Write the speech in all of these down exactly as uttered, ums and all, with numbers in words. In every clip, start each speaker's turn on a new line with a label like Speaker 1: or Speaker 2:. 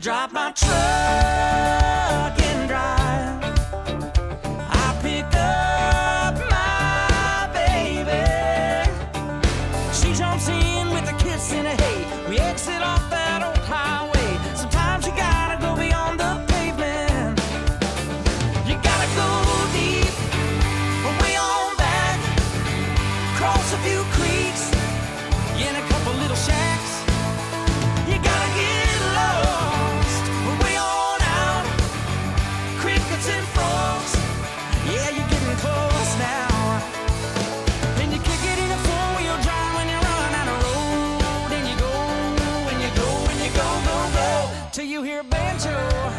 Speaker 1: drop my truck and drive. I pick up my baby. She jumps in with a kiss and a hey. We exit off that old highway. Sometimes you gotta go beyond the pavement. You gotta go deep, way on back, cross a few creeks, in a couple little shacks. You gotta get lost, way on out, crickets and frogs. Yeah, you're getting close now. And you kick it in a four-wheel drive when you run out of road. And you go, and you go, and you go, go, go, till you hear a banjo.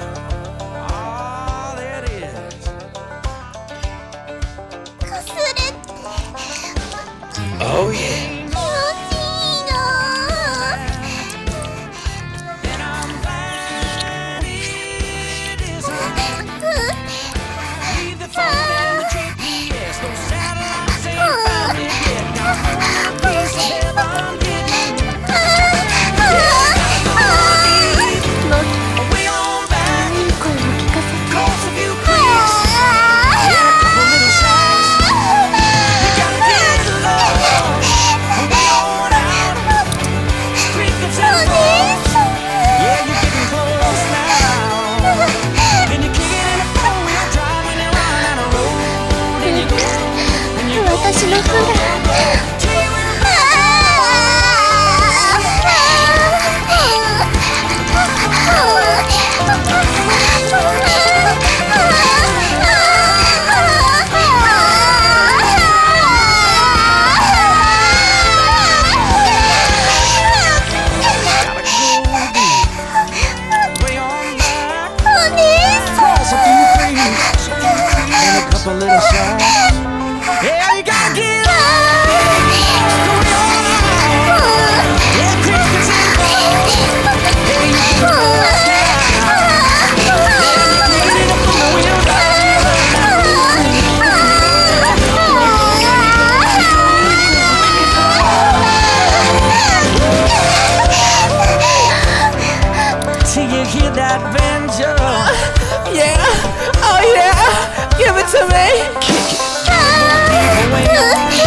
Speaker 1: Oh, there it is.
Speaker 2: Oh yeah.
Speaker 1: And I'm glad it isn't. Leave the phone and the G P S. Those satellites ain't found it yet. Got one piece of heaven hidden. Way on back, cross a few creeks, yeah, a couple little shacks. You gotta get lost, way on out, crickets and frogs. Yeah, you're getting close now. And you kick it in a four-wheel drive when you run out of road. And you go, and you go,
Speaker 3: 私のフラ
Speaker 1: till you way on back, cross a few creeks, and a couple little shacks. Yeah, you gotta get up, way on out. Yeah, crickets and frogs. Yeah, you get close now. Yeah, you kick it in a four-wheel drive. Till you hear that banjo.
Speaker 2: Yeah. Oh yeah. Give it to me.
Speaker 1: Kick it. Way on